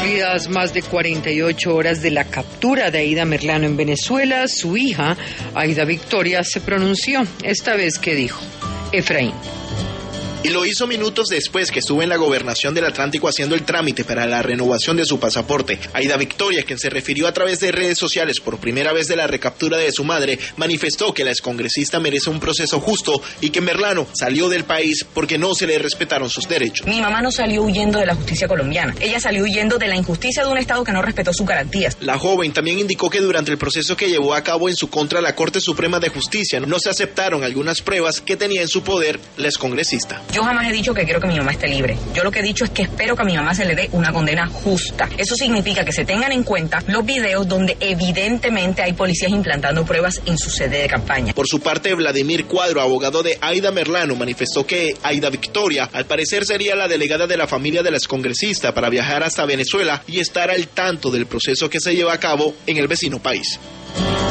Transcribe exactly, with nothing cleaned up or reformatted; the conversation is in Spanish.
Cumplidas más de cuarenta y ocho horas de la captura de Aida Merlano en Venezuela, su hija, Aida Victoria, se pronunció. Esta vez, ¿qué dijo? Efraín. Y lo hizo minutos después que estuvo en la gobernación del Atlántico haciendo el trámite para la renovación de su pasaporte. Aida Victoria, quien se refirió a través de redes sociales por primera vez de la recaptura de su madre, manifestó que la excongresista merece un proceso justo y que Merlano salió del país porque no se le respetaron sus derechos. Mi mamá no salió huyendo de la justicia colombiana. Ella salió huyendo de la injusticia de un Estado que no respetó sus garantías. La joven también indicó que durante el proceso que llevó a cabo en su contra la Corte Suprema de Justicia no se aceptaron algunas pruebas que tenía en su poder la excongresista. Yo jamás he dicho que quiero que mi mamá esté libre. Yo lo que he dicho es que espero que a mi mamá se le dé una condena justa. Eso significa que se tengan en cuenta los videos donde evidentemente hay policías implantando pruebas en su sede de campaña. Por su parte, Vladimir Cuadro, abogado de Aida Merlano, manifestó que Aida Victoria, al parecer, sería la delegada de la familia de la excongresista para viajar hasta Venezuela y estar al tanto del proceso que se lleva a cabo en el vecino país.